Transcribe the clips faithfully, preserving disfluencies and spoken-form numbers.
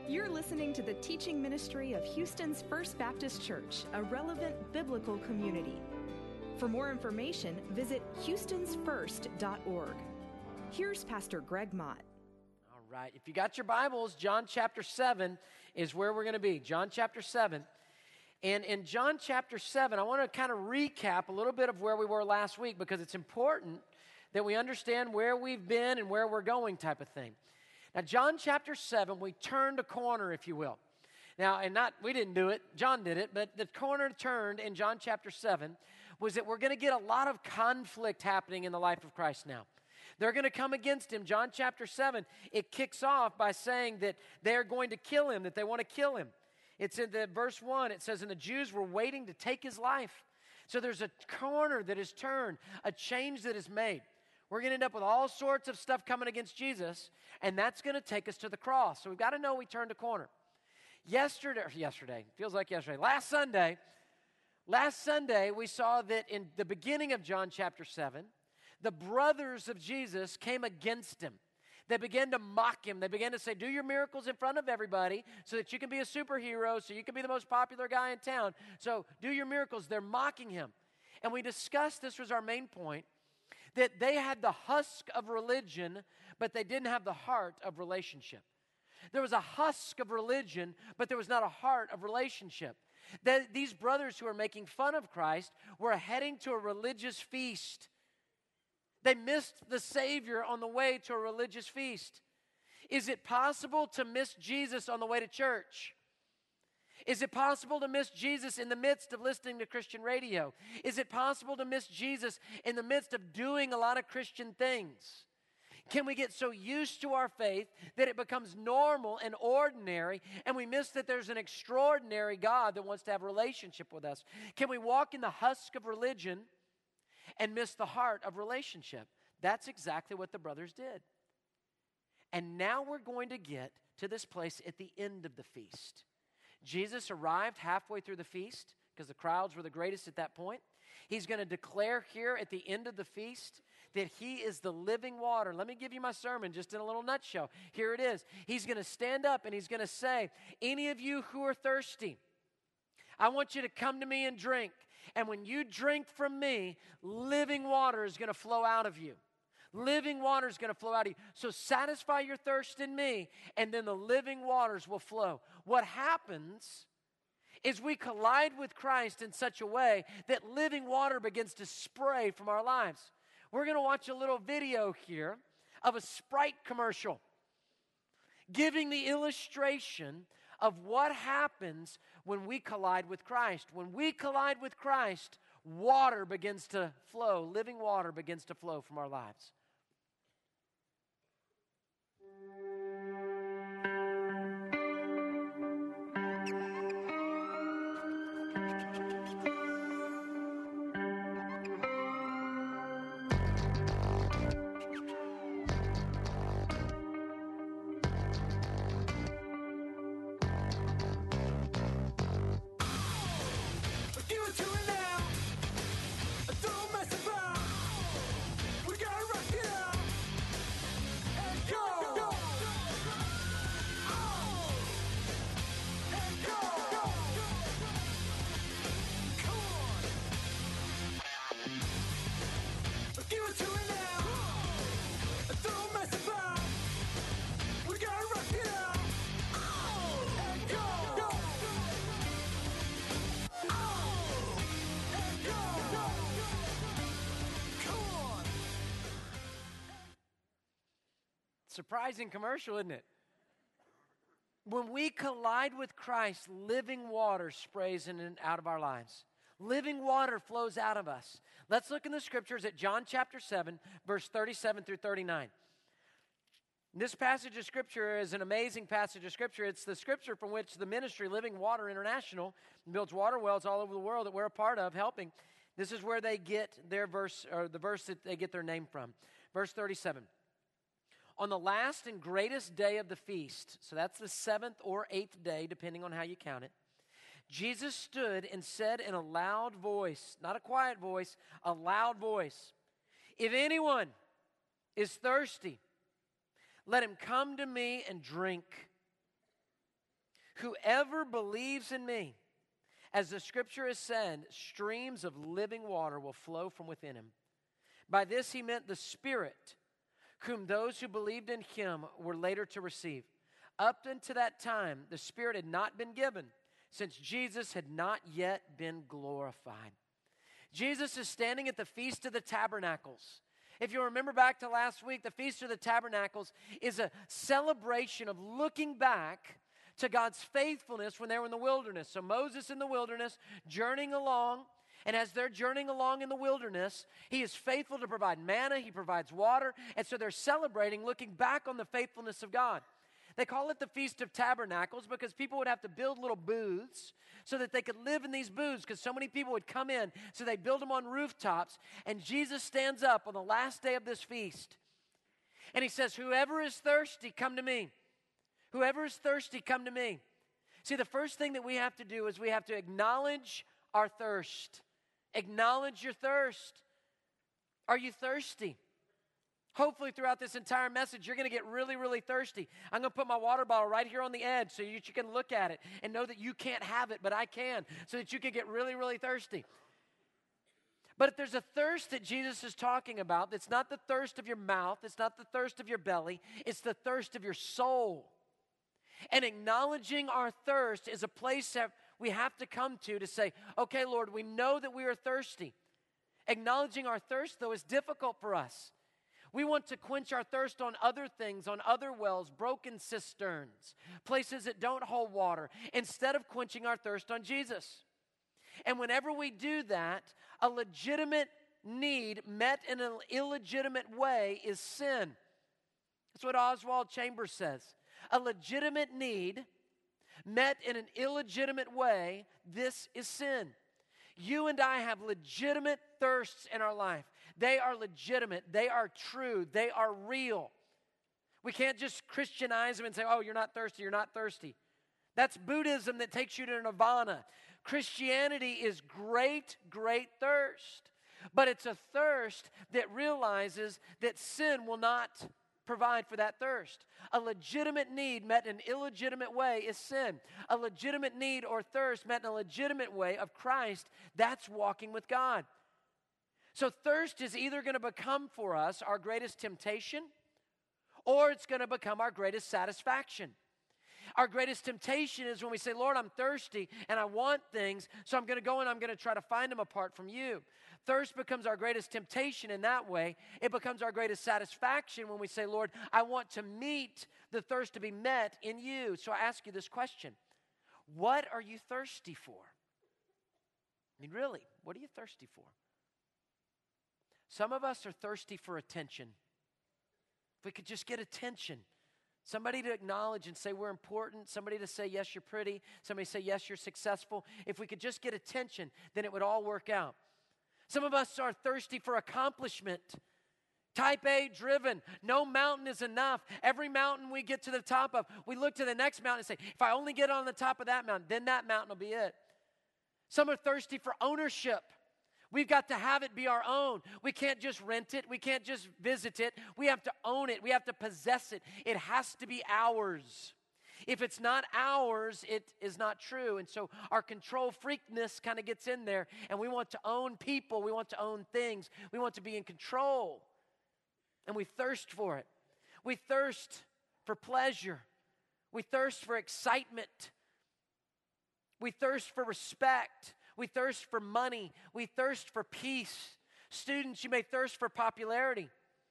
You're listening to the teaching ministry of Houston's First Baptist Church, a relevant biblical community. For more information, visit houstons first dot org. Here's Pastor Greg Mott. All right, if you got your Bibles, John chapter seven is where we're going to be. John chapter seven. And in John chapter seven, I want to kind of recap a little bit of where we were last week because it's important that we understand where we've been and where we're going type of thing. Now, John chapter seven, we turned a corner, if you will. Now, and not, we didn't do it, John did it, but the corner turned in John chapter seven was that we're going to get a lot of conflict happening in the life of Christ now. They're going to come against him. John chapter seven, it kicks off by saying that they're going to kill him, that they want to kill him. It's in the verse one, it says, and the Jews were waiting to take his life. So there's a corner that is turned, a change that is made. We're going to end up with all sorts of stuff coming against Jesus, and that's going to take us to the cross. So we've got to know we turned a corner. Yesterday, yesterday, feels like yesterday, last Sunday, last Sunday we saw that in the beginning of John chapter seven, the brothers of Jesus came against him. They began to mock him. They began to say, do your miracles in front of everybody so that you can be a superhero, so you can be the most popular guy in town. So do your miracles. They're mocking him. And we discussed, this was our main point, that they had the husk of religion, but they didn't have the heart of relationship. There was a husk of religion, but there was not a heart of relationship. That these brothers who are making fun of Christ were heading to a religious feast. They missed the Savior on the way to a religious feast. Is it possible to miss Jesus on the way to church? Is it possible to miss Jesus in the midst of listening to Christian radio? Is it possible to miss Jesus in the midst of doing a lot of Christian things? Can we get so used to our faith that it becomes normal and ordinary, and we miss that there's an extraordinary God that wants to have a relationship with us? Can we walk in the husk of religion and miss the heart of relationship? That's exactly what the brothers did. And now we're going to get to this place at the end of the feast. Jesus arrived halfway through the feast because the crowds were the greatest at that point. He's going to declare here at the end of the feast that he is the living water. Let me give you my sermon just in a little nutshell. Here it is. He's going to stand up and he's going to say, any of you who are thirsty, I want you to come to me and drink. And when you drink from me, living water is going to flow out of you. Living water is going to flow out of you. So satisfy your thirst in me, and then the living waters will flow. What happens is we collide with Christ in such a way that living water begins to spray from our lives. We're going to watch a little video here of a Sprite commercial giving the illustration of what happens when we collide with Christ. When we collide with Christ, water begins to flow. Living water begins to flow from our lives. Surprising commercial, isn't it? When we collide with Christ, living water sprays in and out of our lives. Living water flows out of us. Let's look in the scriptures at John chapter seven, verse thirty-seven through thirty-nine. This passage of scripture is an amazing passage of scripture. It's the scripture from which the ministry, Living Water International, builds water wells all over the world that we're a part of helping. This is where they get their verse, or the verse that they get their name from. Verse thirty-seven. On the last and greatest day of the feast, so that's the seventh or eighth day, depending on how you count it, Jesus stood and said in a loud voice, not a quiet voice, a loud voice, if anyone is thirsty, let him come to me and drink. Whoever believes in me, as the scripture has said, streams of living water will flow from within him. By this he meant the Spirit, whom those who believed in him were later to receive. Up until that time, the Spirit had not been given, since Jesus had not yet been glorified. Jesus is standing at the Feast of the Tabernacles. If you remember back to last week, the Feast of the Tabernacles is a celebration of looking back to God's faithfulness when they were in the wilderness. So Moses in the wilderness, journeying along, and as they're journeying along in the wilderness, he is faithful to provide manna, he provides water, and so they're celebrating, looking back on the faithfulness of God. They call it the Feast of Tabernacles because people would have to build little booths so that they could live in these booths because so many people would come in, so they build them on rooftops, and Jesus stands up on the last day of this feast, and he says, whoever is thirsty, come to me. Whoever is thirsty, come to me. See, the first thing that we have to do is we have to acknowledge our thirst. Acknowledge your thirst. Are you thirsty? Hopefully throughout this entire message, you're going to get really, really thirsty. I'm going to put my water bottle right here on the edge so you, you can look at it and know that you can't have it, but I can, so that you can get really, really thirsty. But if there's a thirst that Jesus is talking about, it's not the thirst of your mouth, it's not the thirst of your belly, it's the thirst of your soul. And acknowledging our thirst is a place that we have to come to to say, okay, Lord, we know that we are thirsty. Acknowledging our thirst, though, is difficult for us. We want to quench our thirst on other things, on other wells, broken cisterns, places that don't hold water, instead of quenching our thirst on Jesus. And whenever we do that, a legitimate need met in an illegitimate way is sin. That's what Oswald Chambers says. A legitimate need met in an illegitimate way, this is sin. You and I have legitimate thirsts in our life. They are legitimate. They are true. They are real. We can't just Christianize them and say, oh, you're not thirsty, you're not thirsty. That's Buddhism that takes you to nirvana. Christianity is great, great thirst. But it's a thirst that realizes that sin will not provide for that thirst. A legitimate need met in an illegitimate way is sin. A legitimate need or thirst met in a legitimate way of Christ, that's walking with God. So thirst is either going to become for us our greatest temptation, or it's going to become our greatest satisfaction. Our greatest temptation is when we say, Lord, I'm thirsty and I want things, so I'm going to go and I'm going to try to find them apart from you. Thirst becomes our greatest temptation in that way. It becomes our greatest satisfaction when we say, Lord, I want to meet the thirst to be met in you. So I ask you this question. What are you thirsty for? I mean, really, what are you thirsty for? Some of us are thirsty for attention. If we could just get attention. Somebody to acknowledge and say we're important. Somebody to say, yes, you're pretty. Somebody to say, yes, you're successful. If we could just get attention, then it would all work out. Some of us are thirsty for accomplishment. Type A driven. No mountain is enough. Every mountain we get to the top of, we look to the next mountain and say, if I only get on the top of that mountain, then that mountain will be it. Some are thirsty for ownership. We've got to have it be our own. We can't just rent it. We can't just visit it. We have to own it. We have to possess it. It has to be ours. If it's not ours, it is not true. And so our control freakness kind of gets in there, and we want to own people. We want to own things. We want to be in control, and we thirst for it. We thirst for pleasure. We thirst for excitement. We thirst for respect. We thirst for money. We thirst for peace. Students, you may thirst for popularity.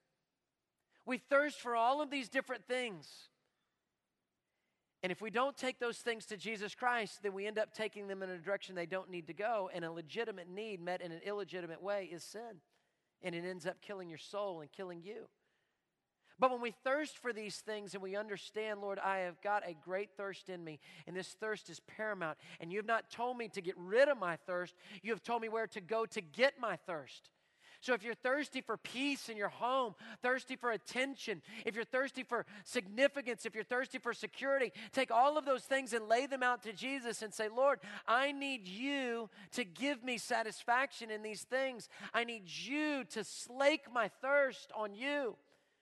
We thirst for all of these different things. And if we don't take those things to Jesus Christ, then we end up taking them in a direction they don't need to go. And a legitimate need met in an illegitimate way is sin. And it ends up killing your soul and killing you. But when we thirst for these things and we understand, Lord, I have got a great thirst in me, and this thirst is paramount, and you have not told me to get rid of my thirst, you have told me where to go to get my thirst. So if you're thirsty for peace in your home, thirsty for attention, if you're thirsty for significance, if you're thirsty for security, take all of those things and lay them out to Jesus and say, Lord, I need you to give me satisfaction in these things. I need you to slake my thirst on you.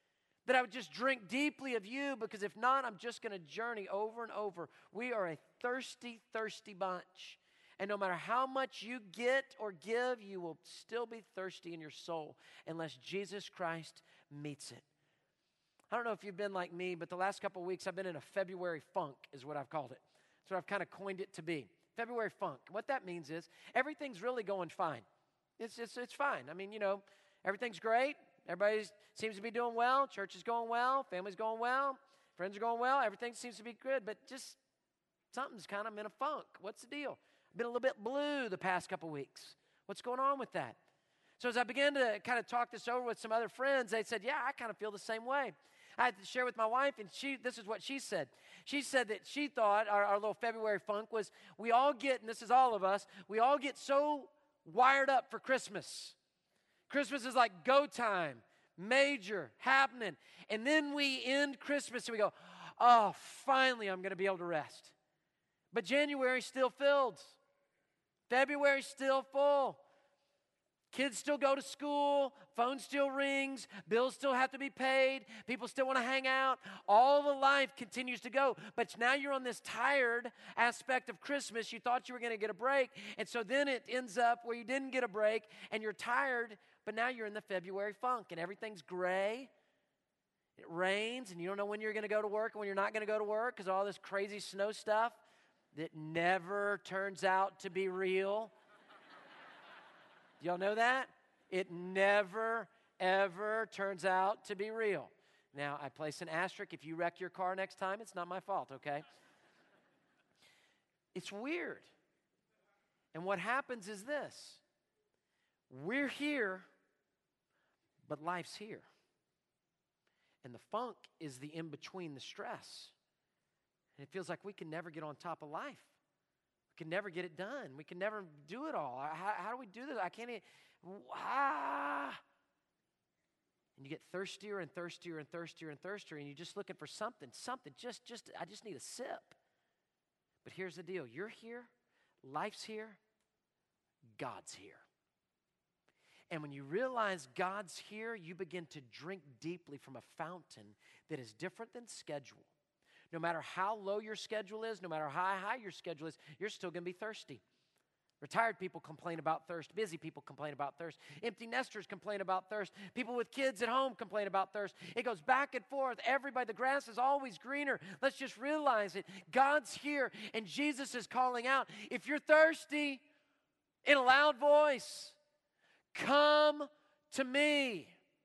that I would just drink deeply of you, because if not, I'm just going to journey over and over. We are a thirsty, thirsty bunch. And no matter how much you get or give, you will still be thirsty in your soul unless Jesus Christ meets it. I don't know if you've been like me, but the last couple of weeks I've been in a February funk is what I've called it. That's what I've kind of coined it to be. February funk. What that means is everything's really going fine. It's, it's, it's fine. I mean, you know, everything's great. Everybody seems to be doing well. Church is going well. Family's going well. Friends are going well. Everything seems to be good, but just something's kind of in a funk. What's the deal? I've been a little bit blue the past couple weeks. What's going on with that? So as I began to kind of talk this over with some other friends, they said, yeah, I kind of feel the same way. I had to share with my wife, and she. this is what she said. She said that she thought our, our little February funk was we all get, and this is all of us, we all get so wired up for Christmas. Christmas is like go time, major, happening. And then we end Christmas and we go, oh, finally I'm going to be able to rest. But January's still filled. February's still full. Kids still go to school, phone still rings, bills still have to be paid, people still want to hang out. All the life continues to go. But now you're on this tired aspect of Christmas. You thought you were going to get a break, and so then it ends up where you didn't get a break, and you're tired, but now you're in the February funk, and everything's gray. It rains, and you don't know when you're going to go to work and when you're not going to go to work because of all this crazy snow stuff that never turns out to be real. Y'all know that? It never, ever turns out to be real. Now, I place an asterisk. If you wreck your car next time, it's not my fault, okay? It's weird. And what happens is this. We're here, but life's here. And the funk is the in-between, the stress. And it feels like we can never get on top of life. We can never get it done. We can never do it all. How, how do we do this? I can't even, ah. And you get thirstier and thirstier and thirstier and thirstier, and you're just looking for something, something, just, just, I just need a sip. But here's the deal. You're here, life's here, God's here. And when you realize God's here, you begin to drink deeply from a fountain that is different than schedule. No matter how low your schedule is, no matter how high your schedule is, you're still going to be thirsty. Retired people complain about thirst. Busy people complain about thirst. Empty nesters complain about thirst. People with kids at home complain about thirst. It goes back and forth. Everybody, the grass is always greener. Let's just realize it. God's here, and Jesus is calling out. If you're thirsty, in a loud voice, come to me.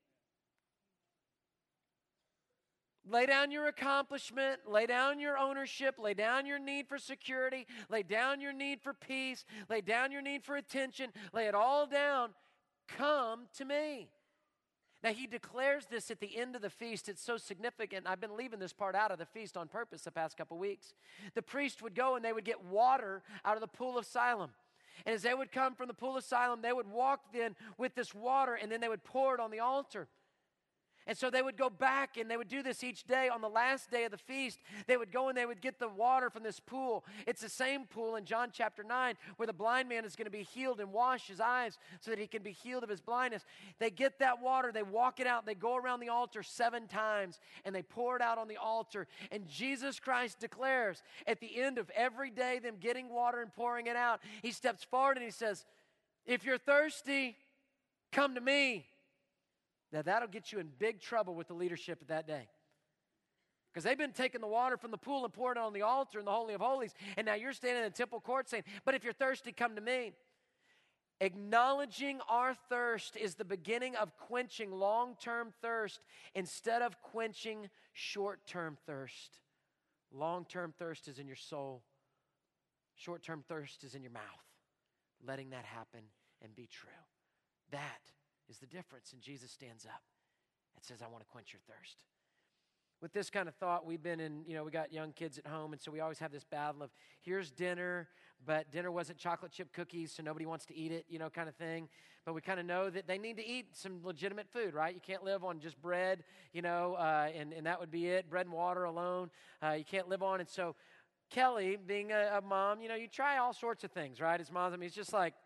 Lay down your accomplishment, lay down your ownership, lay down your need for security, lay down your need for peace, lay down your need for attention, lay it all down. Come to me. Now, he declares this at the end of the feast. It's so significant. I've been leaving this part out of the feast on purpose the past couple weeks. The priest would go and they would get water out of the pool of Siloam. And as they would come from the pool of Siloam, they would walk then with this water, and then they would pour it on the altar. And so they would go back, and they would do this each day. On the last day of the feast, they would go and they would get the water from this pool. It's the same pool in John chapter nine where the blind man is going to be healed and wash his eyes so that he can be healed of his blindness. They get that water, they walk it out, they go around the altar seven times, and they pour it out on the altar. And Jesus Christ declares at the end of every day, them getting water and pouring it out, he steps forward and he says, if you're thirsty, come to me. Now, that'll get you in big trouble with the leadership of that day. Because they've been taking the water from the pool and pouring it on the altar in the Holy of Holies, and now you're standing in the temple court saying, but if you're thirsty, come to me. Acknowledging our thirst is the beginning of quenching long-term thirst instead of quenching short-term thirst. Long-term thirst is in your soul. Short-term thirst is in your mouth. Letting that happen and be true. That is the difference. And Jesus stands up and says, I want to quench your thirst. With this kind of thought, we've been in, you know, we got young kids at home, and so we always have this battle of, here's dinner, but dinner wasn't chocolate chip cookies, so nobody wants to eat it, you know, kind of thing. But we kind of know that they need to eat some legitimate food, right? You can't live on just bread, you know, uh, and, and that would be it, bread and water alone. Uh, you can't live on. And so Kelly, being a, a mom, you know, you try all sorts of things, right? As moms, I mean, it's just like,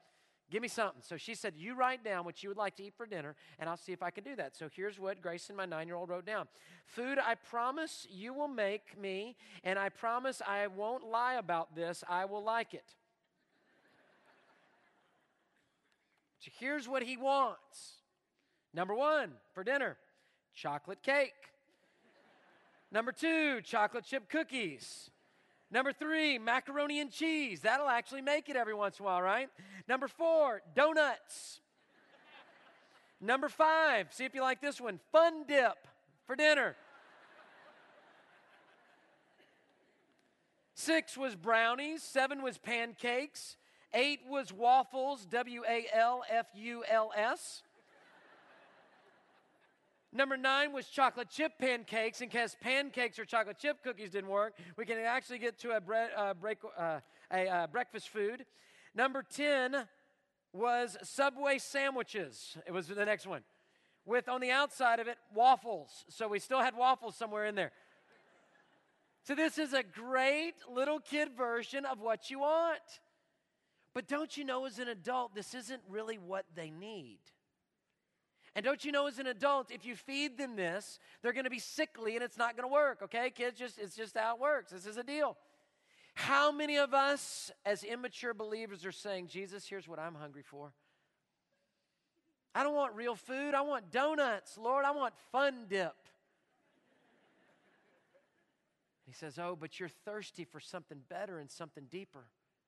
Give me something. So she said, you write down what you would like to eat for dinner, and I'll see if I can do that. So here's what Grayson, my nine-year-old, wrote down. Food I promise you will make me, and I promise I won't lie about this. I will like it. So here's what he wants. Number one, for dinner, chocolate cake. Number two, chocolate chip cookies. Number three, macaroni and cheese. That'll actually make it every once in a while, right? Number four, donuts. Number five, see if you like this one, fun dip for dinner. Six was brownies. Seven was pancakes. Eight was waffles, W A L F U L S. Number nine was chocolate chip pancakes. In case pancakes or chocolate chip cookies didn't work, we can actually get to a, bre- uh, break, uh, a uh, breakfast food. Number ten was Subway sandwiches. It was the next one. With, on the outside of it, waffles. So we still had waffles somewhere in there. So this is a great little kid version of what you want. But don't you know, as an adult, this isn't really what they need. And don't you know, as an adult, if you feed them this, they're going to be sickly and it's not going to work, okay? Kids, just it's just how it works. This is a deal. How many of us as immature believers are saying, Jesus, here's what I'm hungry for. I don't want real food. I want donuts. Lord, I want fun dip. He says, oh, but you're thirsty for something better and something deeper.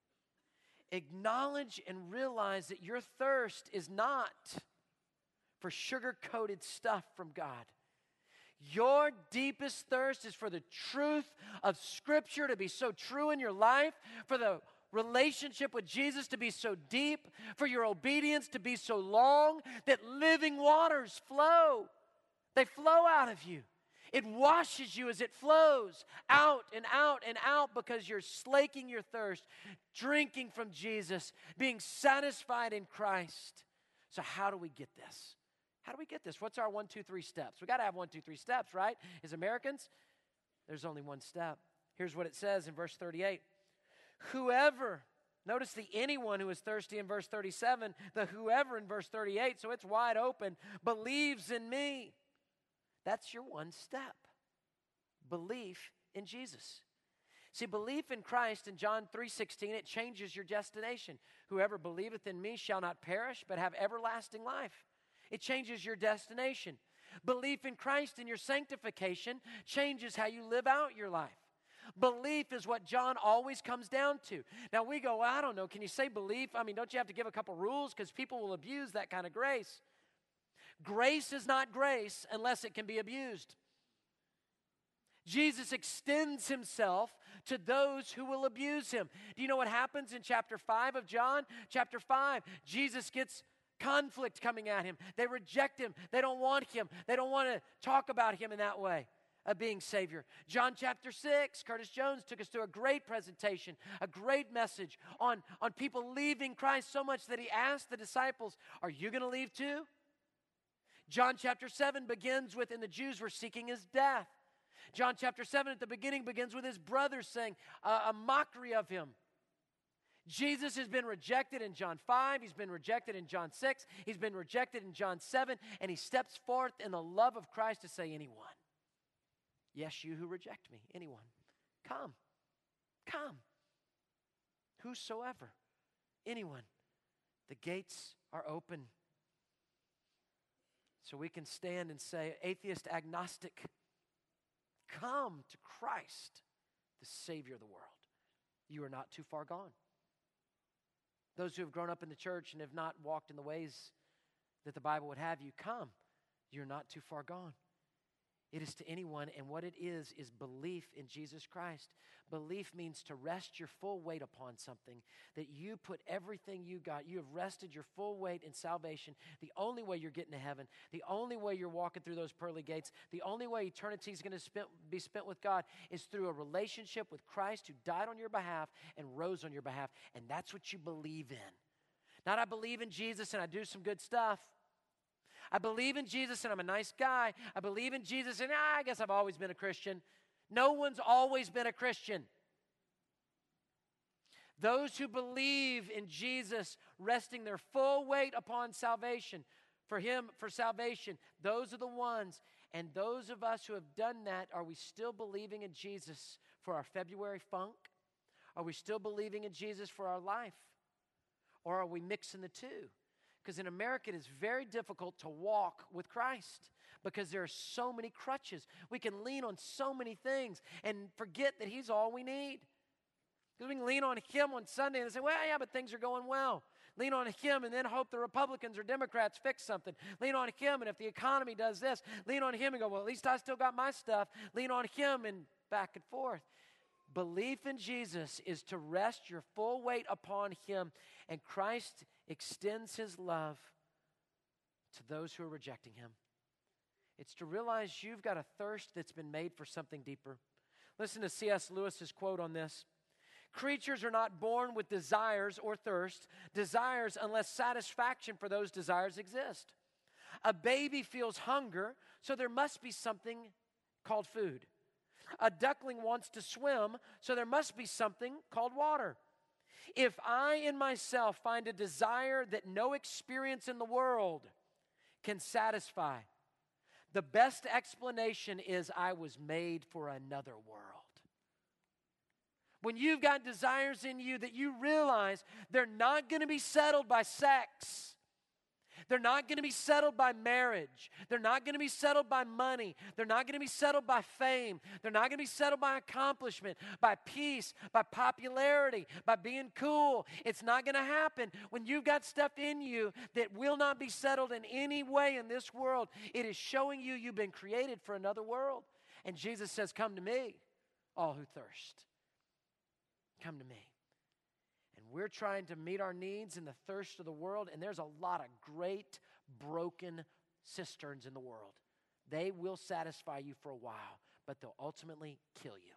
Acknowledge and realize that your thirst is not for sugar-coated stuff from God. Your deepest thirst is for the truth of Scripture to be so true in your life, for the relationship with Jesus to be so deep, for your obedience to be so long that living waters flow. They flow out of you. It washes you as it flows out and out and out because you're slaking your thirst, drinking from Jesus, being satisfied in Christ. So how do we get this? How do we get this? What's our one, two, three steps? We got to have one, two, three steps, right? As Americans, there's only one step. Here's what it says in verse thirty-eight. Whoever, notice the anyone who is thirsty in verse thirty-seven, the whoever in verse thirty-eight, so it's wide open, believes in me. That's your one step. Belief in Jesus. See, belief in Christ in John three sixteen, it changes your destination. Whoever believeth in me shall not perish, but have everlasting life. It changes your destination. Belief in Christ in your sanctification changes how you live out your life. Belief is what John always comes down to. Now we go, well, I don't know, can you say belief? I mean, don't you have to give a couple rules? Because people will abuse that kind of grace. Grace is not grace unless it can be abused. Jesus extends himself to those who will abuse him. Do you know what happens in chapter five of John? Chapter five, Jesus gets conflict coming at him. They reject him. They don't want him. They don't want to talk about him in that way of being Savior. John chapter six, Curtis Jones took us through a great presentation, a great message on, on people leaving Christ so much that he asked the disciples, are you going to leave too? John chapter seven begins with, and the Jews were seeking his death. John chapter seven at the beginning begins with his brothers saying uh, a mockery of him. Jesus has been rejected in John five, he's been rejected in John six, he's been rejected in John seven, and he steps forth in the love of Christ to say, anyone, yes, you who reject me, anyone, come, come, whosoever, anyone, the gates are open. So we can stand and say, atheist, agnostic, come to Christ, the Savior of the world. You are not too far gone. Those who have grown up in the church and have not walked in the ways that the Bible would have you, come. You're not too far gone. It is to anyone, and what it is, is belief in Jesus Christ. Belief means to rest your full weight upon something, that you put everything you got, you have rested your full weight in salvation. The only way you're getting to heaven, the only way you're walking through those pearly gates, the only way eternity is going to spent, be spent with God is through a relationship with Christ who died on your behalf and rose on your behalf, and that's what you believe in. Not I believe in Jesus and I do some good stuff. I believe in Jesus and I'm a nice guy. I believe in Jesus and ah, I guess I've always been a Christian. No one's always been a Christian. Those who believe in Jesus, resting their full weight upon salvation, for him, for salvation, those are the ones. And those of us who have done that, are we still believing in Jesus for our February funk? Are we still believing in Jesus for our life? Or are we mixing the two? Because in America, it is very difficult to walk with Christ because there are so many crutches. We can lean on so many things and forget that he's all we need. Because we can lean on him on Sunday and say, well, yeah, but things are going well. Lean on him and then hope the Republicans or Democrats fix something. Lean on him, and if the economy does this, lean on him and go, well, at least I still got my stuff. Lean on him and back and forth. Belief in Jesus is to rest your full weight upon him, and Christ extends his love to those who are rejecting him. It's to realize you've got a thirst that's been made for something deeper. Listen to C S Lewis's quote on this. Creatures are not born with desires or thirst, desires unless satisfaction for those desires exist. A baby feels hunger, so there must be something called food. A duckling wants to swim, so there must be something called water. If I in myself find a desire that no experience in the world can satisfy, the best explanation is I was made for another world. When you've got desires in you that you realize they're not going to be settled by sex. They're not going to be settled by marriage. They're not going to be settled by money. They're not going to be settled by fame. They're not going to be settled by accomplishment, by peace, by popularity, by being cool. It's not going to happen. When you've got stuff in you that will not be settled in any way in this world, it is showing you you've been created for another world. And Jesus says, come to me, all who thirst. Come to me. And we're trying to meet our needs in the thirst of the world, and there's a lot of great broken cisterns in the world. They will satisfy you for a while, but they'll ultimately kill you.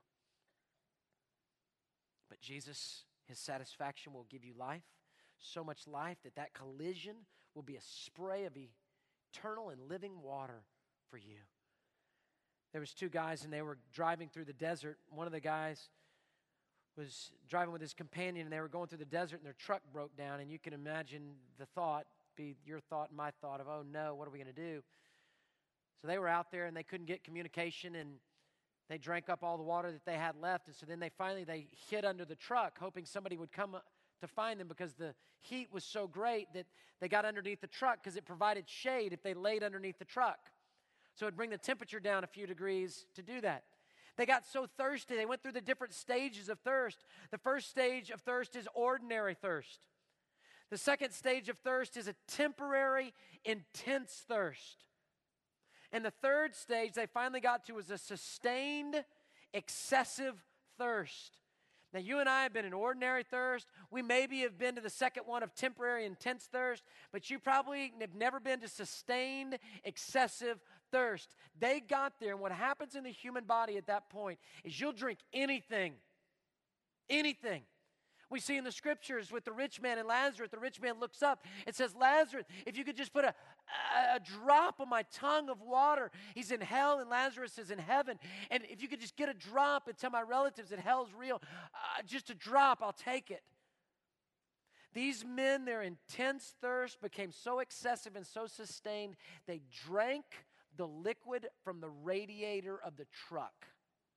But Jesus, his satisfaction will give you life, so much life that that collision will be a spray of eternal and living water for you. There was two guys, and they were driving through the desert. One of the guys was driving with his companion, and they were going through the desert, and their truck broke down, and you can imagine the thought, be your thought and my thought of, oh no, what are we going to do? So they were out there, and they couldn't get communication, and they drank up all the water that they had left, and so then they finally, they hid under the truck, hoping somebody would come to find them because the heat was so great that they got underneath the truck because it provided shade if they laid underneath the truck. So it would bring the temperature down a few degrees to do that. They got so thirsty, they went through the different stages of thirst. The first stage of thirst is ordinary thirst. The second stage of thirst is a temporary, intense thirst. And the third stage they finally got to was a sustained, excessive thirst. Now, you and I have been in ordinary thirst. We maybe have been to the second one of temporary, intense thirst, but you probably have never been to sustained, excessive thirst. They got there, and what happens in the human body at that point is you'll drink anything. Anything. We see in the scriptures with the rich man and Lazarus, the rich man looks up and says, Lazarus, if you could just put a, a, a drop on my tongue of water. He's in hell and Lazarus is in heaven. And if you could just get a drop and tell my relatives that hell's real, uh, just a drop, I'll take it. These men, their intense thirst became so excessive and so sustained, they drank the liquid from the radiator of the truck.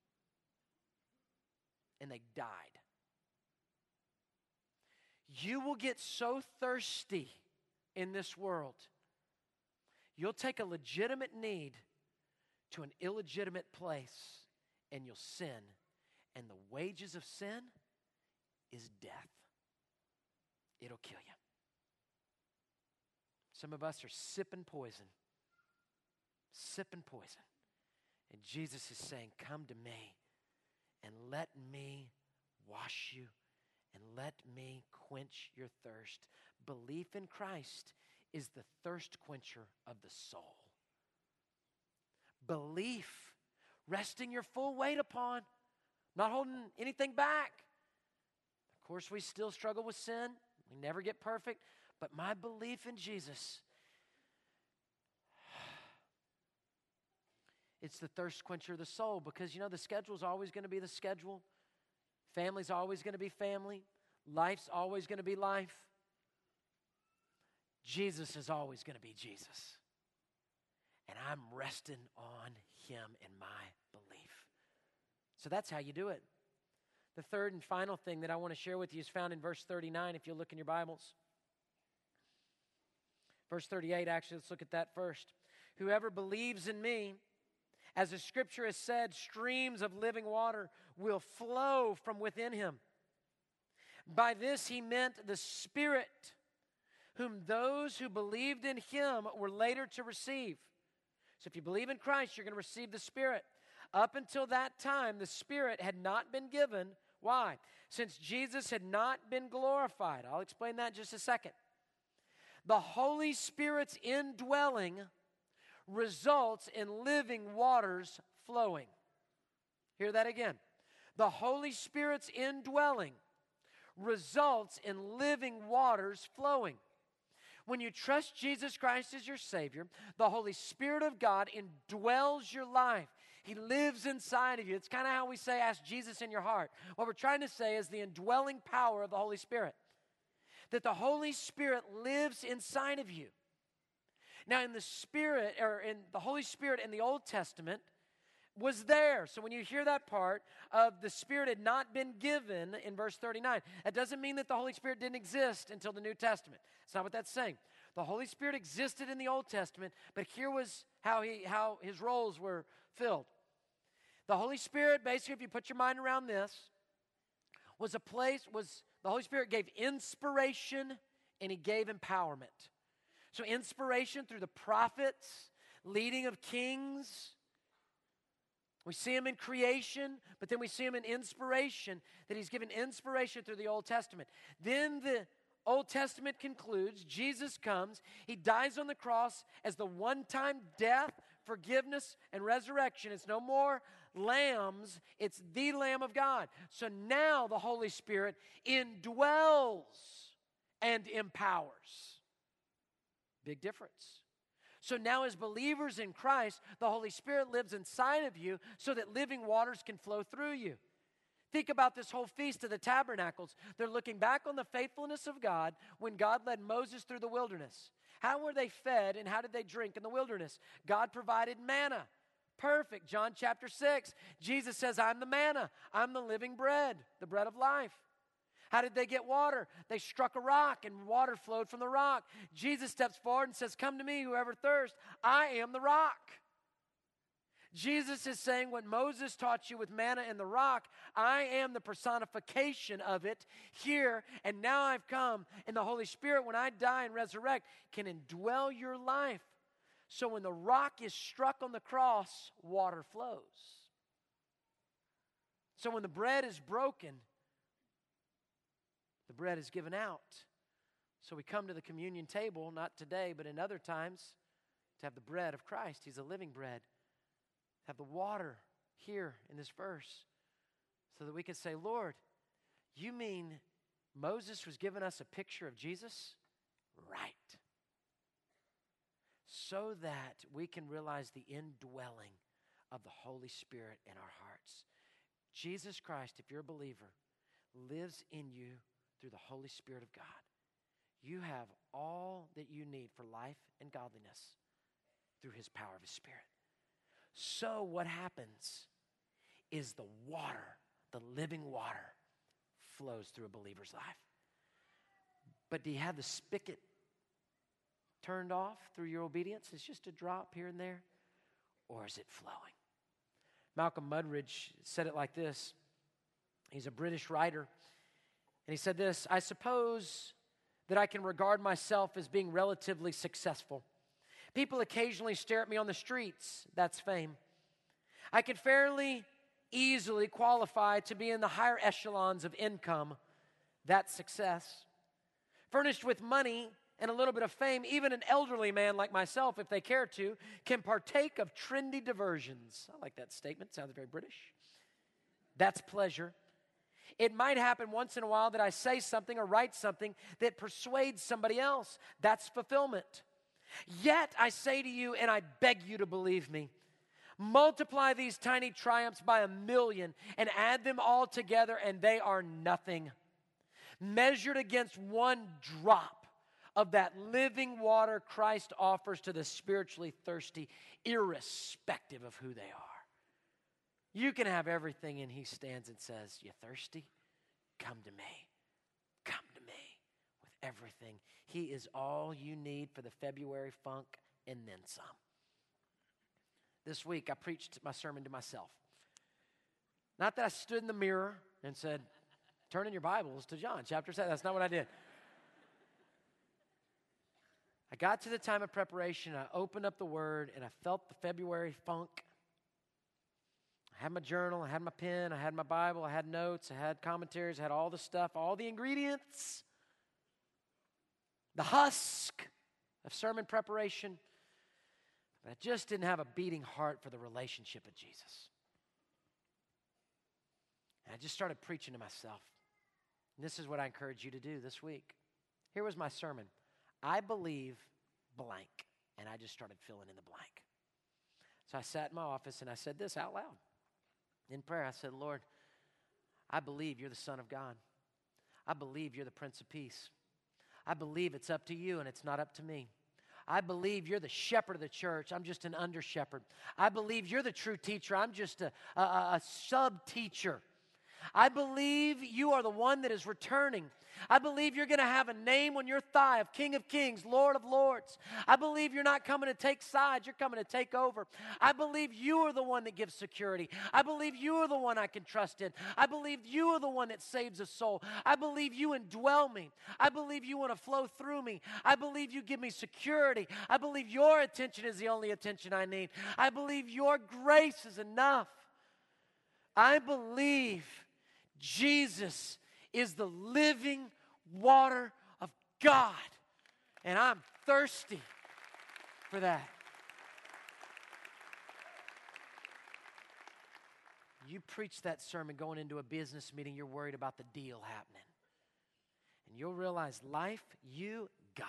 And they died. You will get so thirsty in this world, you'll take a legitimate need to an illegitimate place, and you'll sin. And the wages of sin is death. It'll kill you. Some of us are sipping poison. Sipping poison. And Jesus is saying, come to me and let me wash you and let me quench your thirst. Belief in Christ is the thirst quencher of the soul. Belief, resting your full weight upon, not holding anything back. Of course, we still struggle with sin. We never get perfect. But my belief in Jesus, it's the thirst quencher of the soul, because, you know, the schedule is always going to be the schedule. Family's always going to be family. life's always going to be life, Jesus is always going to be Jesus. And I'm resting on him in my belief. So that's how you do it. The third and final thing that I want to share with you is found in verse thirty-nine, if you'll look in your Bibles. Verse thirty-eight, actually, let's look at that first. Whoever believes in me, as the scripture has said, streams of living water will flow from within him. By this he meant the Spirit, whom those who believed in him were later to receive. So if you believe in Christ, you're going to receive the Spirit. Up until that time, the Spirit had not been given. Why? Since Jesus had not been glorified. I'll explain that in just a second. The Holy Spirit's indwelling results in living waters flowing. Hear that again. The Holy Spirit's indwelling results in living waters flowing. When you trust Jesus Christ as your Savior, the Holy Spirit of God indwells your life. He lives inside of you. It's kind of how we say, ask Jesus in your heart. What we're trying to say is the indwelling power of the Holy Spirit. That the Holy Spirit lives inside of you. Now, in the Spirit, or in the Holy Spirit in the Old Testament, was there. So when you hear that part of the Spirit had not been given in verse thirty-nine, that doesn't mean that the Holy Spirit didn't exist until the New Testament. That's not what that's saying. The Holy Spirit existed in the Old Testament, but here was how he how his roles were filled. The Holy Spirit, basically, if you put your mind around this, was a place, was the Holy Spirit gave inspiration and he gave empowerment. So inspiration through the prophets, leading of kings. We see him in creation, but then we see him in inspiration, that he's given inspiration through the Old Testament. Then the Old Testament concludes, Jesus comes, he dies on the cross as the one-time death, forgiveness, and resurrection. It's no more lambs, it's the Lamb of God. So now the Holy Spirit indwells and empowers. Big difference. So now as believers in Christ, the Holy Spirit lives inside of you so that living waters can flow through you. Think about this whole Feast of the Tabernacles. They're looking back on the faithfulness of God when God led Moses through the wilderness. How were they fed and how did they drink in the wilderness? God provided manna. Perfect. John chapter six. Jesus says, I'm the manna. I'm the living bread, the bread of life. How did they get water? They struck a rock and water flowed from the rock. Jesus steps forward and says, come to me, whoever thirsts. I am the rock. Jesus is saying what Moses taught you with manna and the rock, I am the personification of it here, and now I've come, and the Holy Spirit, when I die and resurrect, can indwell your life. So when the rock is struck on the cross, water flows. So when the bread is broken, the bread is given out. So we come to the communion table, not today, but in other times, to have the bread of Christ. He's a living bread. Have the water here in this verse so that we can say, Lord, you mean Moses was giving us a picture of Jesus? Right. So that we can realize the indwelling of the Holy Spirit in our hearts. Jesus Christ, if you're a believer, lives in you through the Holy Spirit of God. You have all that you need for life and godliness through his power of his Spirit. So what happens is the water, the living water, flows through a believer's life. But do you have the spigot turned off through your obedience? It's just a drop here and there. Or is it flowing? Malcolm Muggeridge said it like this. He's a British writer. And he said this, I suppose that I can regard myself as being relatively successful. People occasionally stare at me on the streets. That's fame. I can fairly easily qualify to be in the higher echelons of income. That's success. Furnished with money and a little bit of fame, even an elderly man like myself, if they care to, can partake of trendy diversions. I like that statement. Sounds very British. That's pleasure. It might happen once in a while that I say something or write something that persuades somebody else. That's fulfillment. Yet I say to you, and I beg you to believe me, multiply these tiny triumphs by a million and add them all together, and they are nothing. measured against one drop of that living water Christ offers to the spiritually thirsty, irrespective of who they are. You can have everything, and he stands and says, you thirsty? Come to me. Come to me with everything. He is all you need for the February funk and then some. This week, I preached my sermon to myself. Not that I stood in the mirror and said, turn in your Bibles to John chapter seven. That's not what I did. I got to the time of preparation, I opened up the Word, and I felt the February funk. I had my journal, I had my pen, I had my Bible, I had notes, I had commentaries, I had all the stuff, all the ingredients, the husk of sermon preparation. But I just didn't have a beating heart for the relationship with Jesus. And I just started preaching to myself. And this is what I encourage you to do this week. Here was my sermon. I believe blank. And I just started filling in the blank. So I sat in my office and I said this out loud. In prayer, I said, Lord, I believe you're the Son of God. I believe you're the Prince of Peace. I believe it's up to you and it's not up to me. I believe you're the shepherd of the church. I'm just an under shepherd. I believe you're the true teacher. I'm just a, a, a sub-teacher. I believe you are the one that is returning. I believe you're going to have a name on your thigh of King of Kings, Lord of Lords. I believe you're not coming to take sides. You're coming to take over. I believe you are the one that gives security. I believe you are the one I can trust in. I believe you are the one that saves a soul. I believe you indwell me. I believe you want to flow through me. I believe you give me security. I believe your attention is the only attention I need. I believe your grace is enough. I believe Jesus is the living water of God. And I'm thirsty for that. You preach that sermon going into a business meeting, you're worried about the deal happening. And you'll realize life, you, God.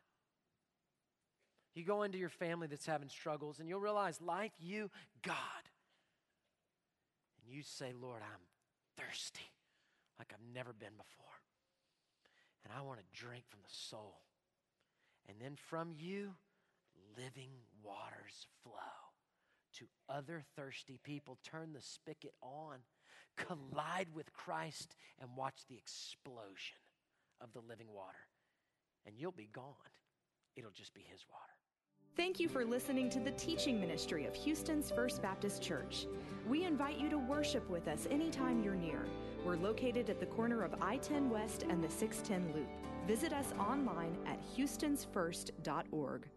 You go into your family that's having struggles, and you'll realize life, you, God. And you say, Lord, I'm thirsty like I've never been before. And I want to drink from the soul. And then from you, living waters flow to other thirsty people. Turn the spigot on, collide with Christ, and watch the explosion of the living water. And you'll be gone. It'll just be his water. Thank you for listening to the teaching ministry of Houston's First Baptist Church. We invite you to worship with us anytime you're near. We're located at the corner of I ten West and the six ten Loop. Visit us online at houstons first dot org.